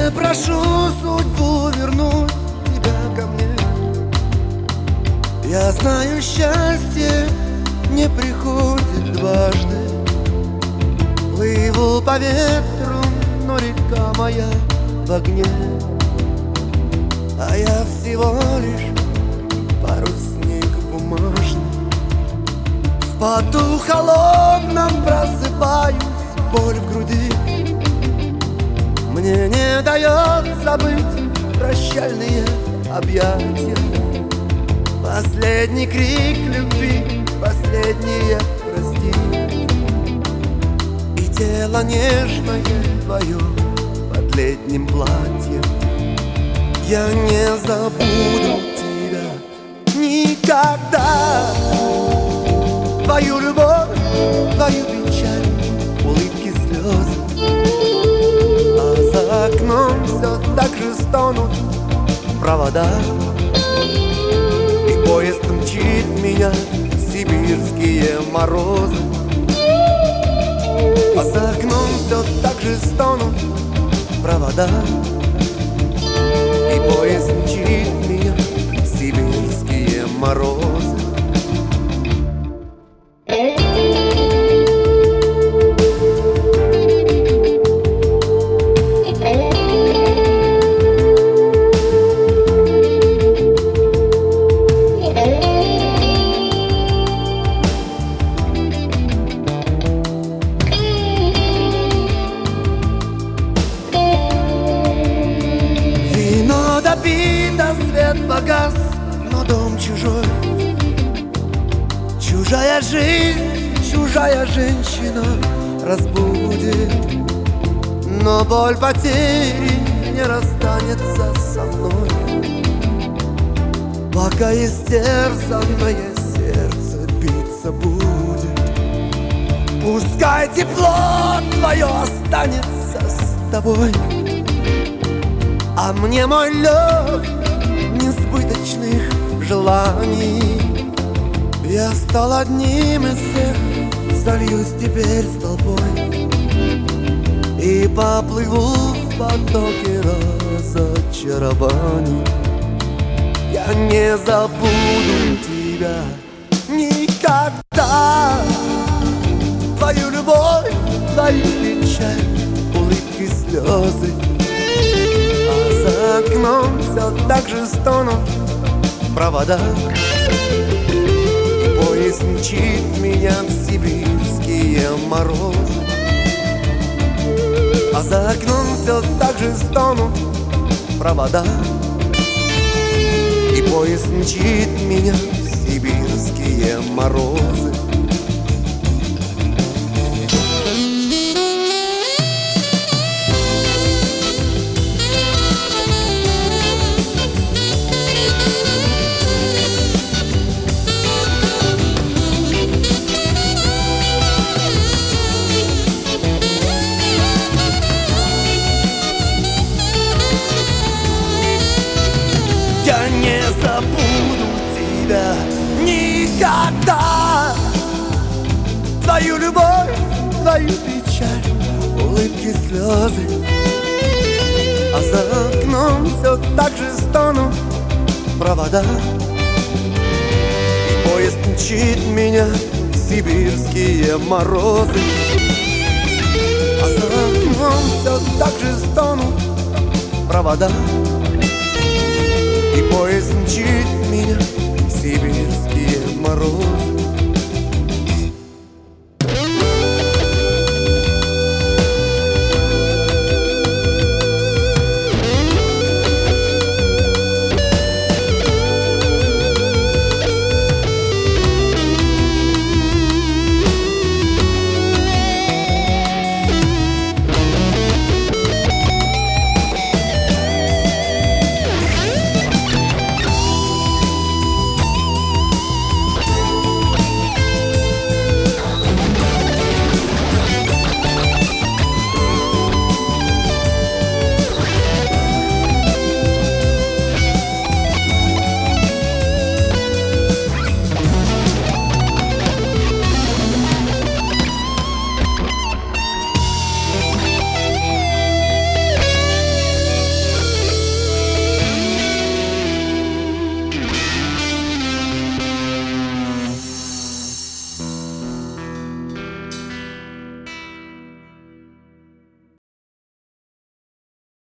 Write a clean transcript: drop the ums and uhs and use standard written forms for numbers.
Не прошу судьбу вернуть тебя ко мне. Я знаю, счастье не приходит дважды. Плыву по ветру, но река моя в огне, а я всего лишь парусник бумажный. В поту холодном просыпаюсь, боль в груди. Мне не дает забыть прощальные объятия. Последний крик любви, последнее прости. И тело нежное твое под летним платьем. Я не забуду тебя никогда. Твою любовь, твою печаль, улыбки, слезы. А за окном все так же стонут провода. И поезд мчит меня в сибирские морозы. А за окном все так же стонут провода. И поезд мчит меня в сибирские морозы. Допито, свет погас, но дом чужой. Чужая жизнь, чужая женщина разбудит. Но боль потери не расстанется со мной, пока истерзанное сердце биться будет. Пускай тепло твое останется с тобой, а мне мой лед несбыточных желаний. Я стал одним из всех, сольюсь теперь с толпой и поплыву в потоке разочарований. Я не забуду тебя никогда. Твою любовь, твою печаль, улыбки, слезы. За окном все так же стонут провода. И поезд мчит меня в сибирские морозы. А за окном все так же стонут провода. И поезд мчит меня в сибирские морозы. Я не забуду тебя никогда. Твою любовь, твою печаль, улыбки, слезы. А за окном все так же стонут провода. И поезд мчит меня в сибирские морозы. А за окном все так же стонут провода. И поезд мчит меня в сибирские морозы.